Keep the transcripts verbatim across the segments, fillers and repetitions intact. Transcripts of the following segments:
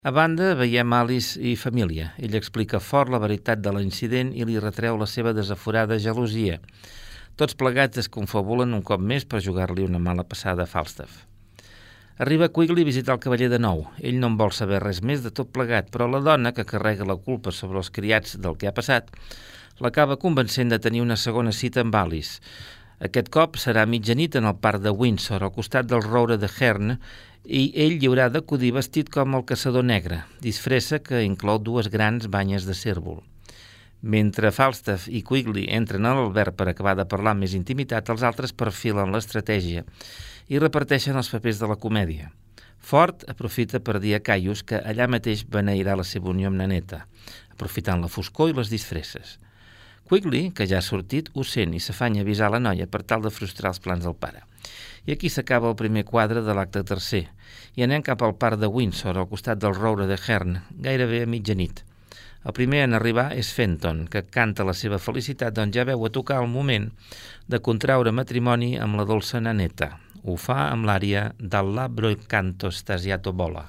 A banda, veiem Alice i família. Ell explica fort la veritat de l'incident i li retreu la seva desaforada gelosia. Tots plegats es confabulen un cop més per jugar-li una mala passada a Falstaff. Arriba Quigley a visitar el cavaller de nou. Ell no en vol saber res més de tot plegat, però la dona, que carrega la culpa sobre els criats del que ha passat, l'acaba convencent de tenir una segona cita amb Alice. Aquest cop serà a mitjanit en el parc de Windsor, al costat del roure de Herne, i ell hi haurà d'acudir vestit com el caçador negre, disfressa que inclou dues grans banyes de cérvol. Mentre Falstaff i Quigley entren a l'alberg per acabar de parlar amb més intimitat, els altres perfilen l'estratègia i reparteixen els papers de la comèdia. Ford aprofita per dir a Caius que allà mateix beneirà la seva unió amb Naneta, aprofitant la foscor i les disfresses. Quigley, que ja ha sortit, ho sent i s'afanya a avisar la noia per tal de frustrar els plans del pare. I aquí s'acaba el primer quadre de l'acte tercer, i anem cap al parc de Windsor, al costat del roure de Herne, gairebé a mitjanit. El primer en arribar és Fenton, que canta la seva felicitat, doncs ja veu a tocar el moment de contraure matrimoni amb la dolça Naneta. Ho fa amb l'ària del Labbro il canto stasiato vola.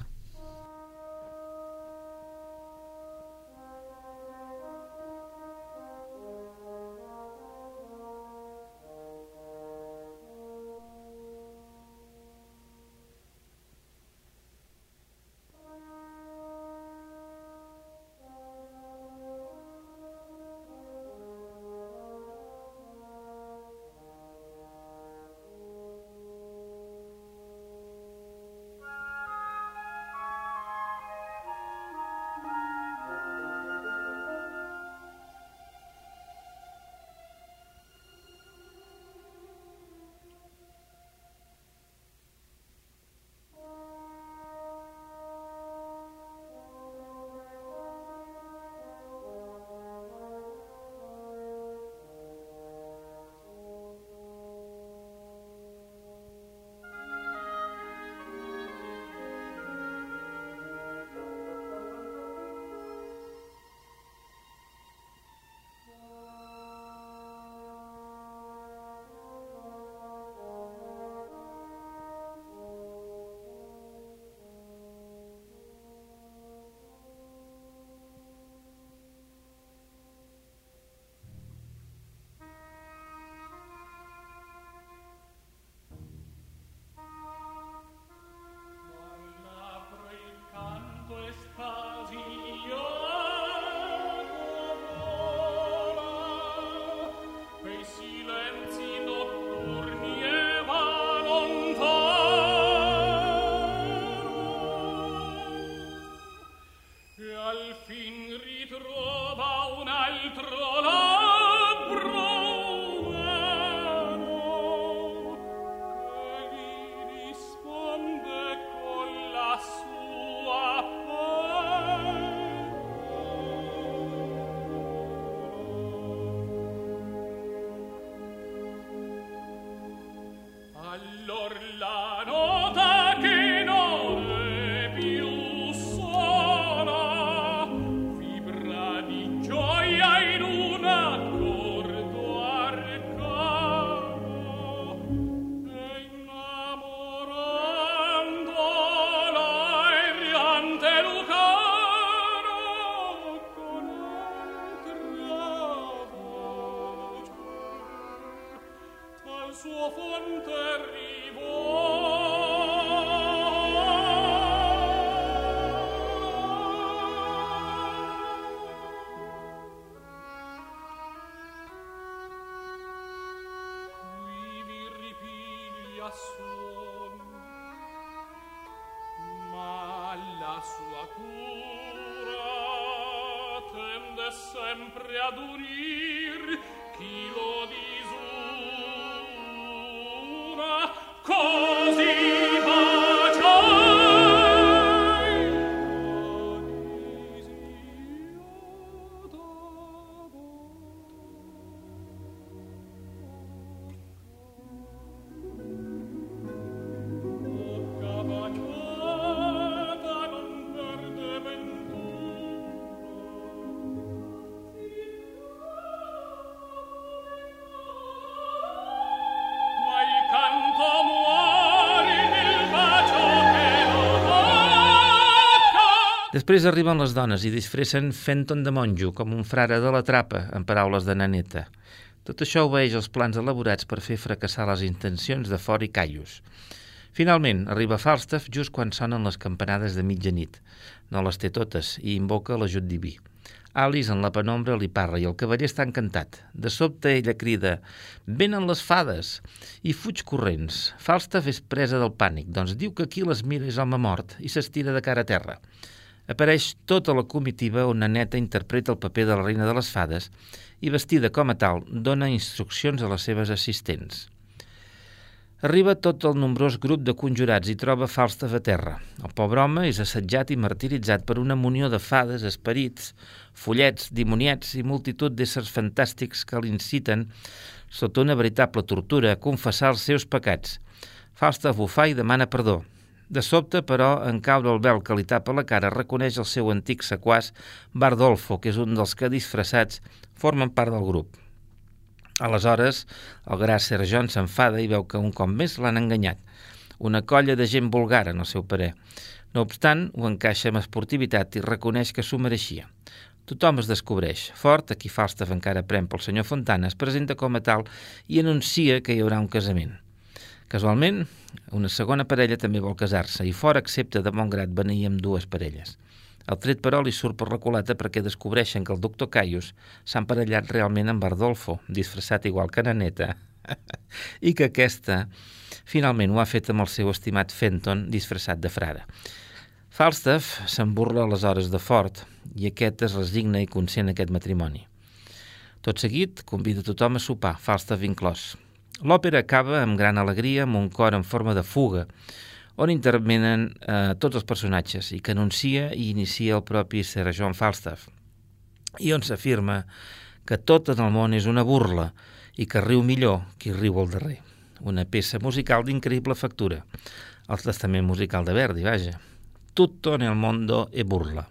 Ma la sua cura tende sempre ad unir chi lo disuna, così canto muore. Després arriben les dones i disfressen Fenton de monjo, com un frare de la trapa, en paraules de Naneta. Tot això obeeix els plans elaborats per fer fracassar les intencions de Ford i Caius. Finalment, arriba Falstaff just quan sonen les campanades de mitjanit. No les té totes i invoca l'ajut diví. Alice, en la penombra, li parla i el cavaller està encantat. De sobte ella crida «Venen les fades!» i fuig corrents. Falstaff és presa del pànic, doncs diu que qui les mira és home mort i s'estira de cara a terra. Apareix tota la comitiva on Naneta interpreta el paper de la reina de les fades i, vestida com a tal, dona instruccions a les seves assistents. Arriba tot el nombrós grup de conjurats i troba Falstaff a terra. El pobre home és assetjat i martiritzat per una munió de fades, esperits, follets, dimoniats i multitud d'éssers fantàstics que l'inciten, sota una veritable tortura, a confessar els seus pecats. Falstaff ho fa i demana perdó. De sobte, però, en caure el vel que li tapa la cara, reconeix el seu antic sequàs Bardolfo, que és un dels que, disfressats, formen part del grup. Aleshores, el gras Sir John s'enfada i veu que un cop més l'han enganyat. Una colla de gent vulgar, en el seu parer. No obstant, ho encaixa amb esportivitat i reconeix que s'ho mereixia. Tothom es descobreix. Ford, a qui Falstaff encara pren pel senyor Fontana, es presenta com a tal i anuncia que hi haurà un casament. Casualment, una segona parella també vol casar-se i Ford accepta de bon grat beneir amb dues parelles. El tret, però, li surt per la culata perquè descobreixen que el doctor Caius s'ha emparellat realment amb Bardolfo, disfressat igual que Naneta, i que aquesta finalment ho ha fet amb el seu estimat Fenton, disfressat de frare. Falstaff se'n burla aleshores de Ford i aquest es resigna i consent aquest matrimoni. Tot seguit, convida tothom a sopar, Falstaff inclòs. L'òpera acaba amb gran alegria amb un cor en forma de fuga, on intervenen eh, tots els personatges i que anuncia i inicia el propi Sir John Falstaff, i on s'afirma que tot en el món és una burla i que riu millor qui riu al darrer. Una peça musical d'increïble factura. El testament musical de Verdi, vaja. Tutto nel mondo è burla.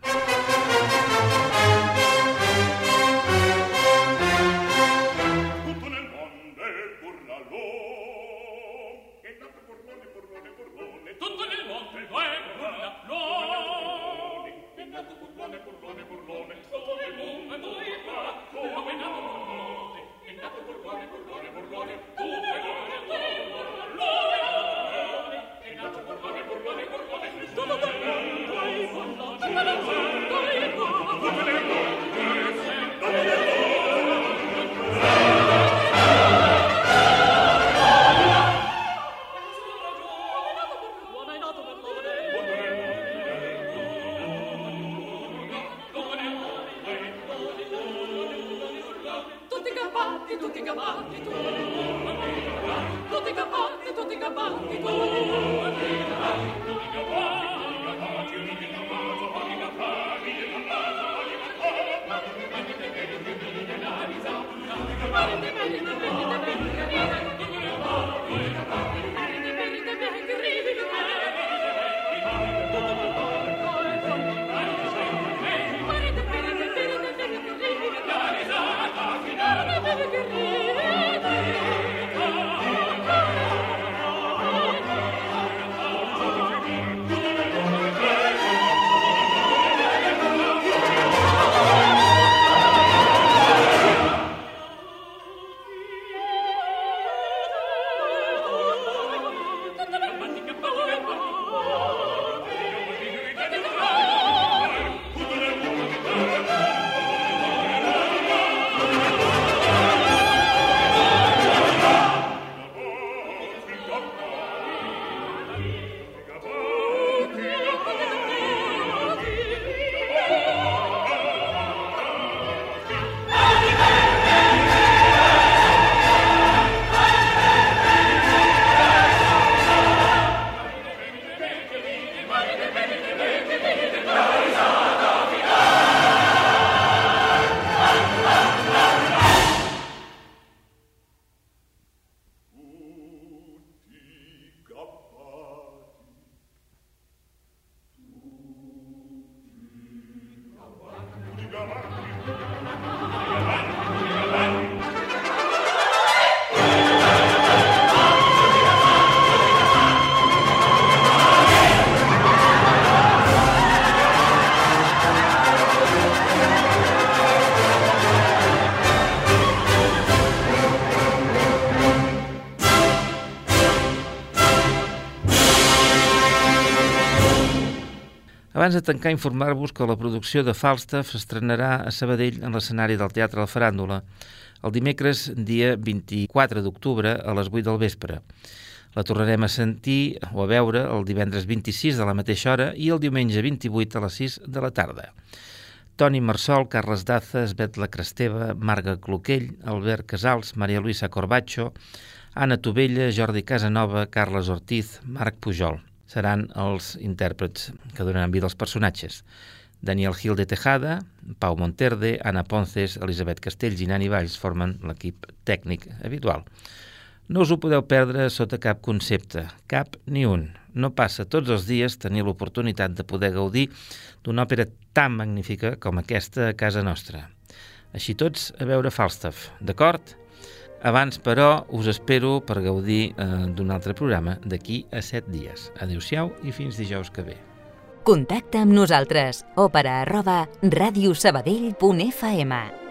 Abans de tancar, informar-vos que la producció de Falstaff s'estrenarà a Sabadell en l'escenari del Teatre La Faràndula el dimecres, dia vint-i-quatre d'octubre, a les vuit del vespre. La tornarem a sentir o a veure el divendres vint-i-sis de la mateixa hora i el diumenge vint-i-vuit a les sis de la tarda. Toni Marsol, Carles Dazas, Betla Cresteva, Marga Cloquell, Albert Casals, Maria Luisa Corbacho, Anna Tovella, Jordi Casanova, Carles Ortiz, Marc Pujol. Seran els intèrprets que donaran vida als personatges. Daniel Gil de Tejada, Pau Monterde, Anna Ponces, Elisabet Castells i Nani Valls formen l'equip tècnic habitual. No us ho podeu perdre sota cap concepte, cap ni un. No passa tots els dies tenir l'oportunitat de poder gaudir d'una òpera tan magnífica com aquesta a casa nostra. Així tots a veure Falstaff, d'acord? Abans, però, us espero per gaudir eh, d'un altre programa d'aquí a set dies. Adéu-siau i fins dijous que ve. Contacta amb nosaltres. Òpera arroba radiosabadell punt f m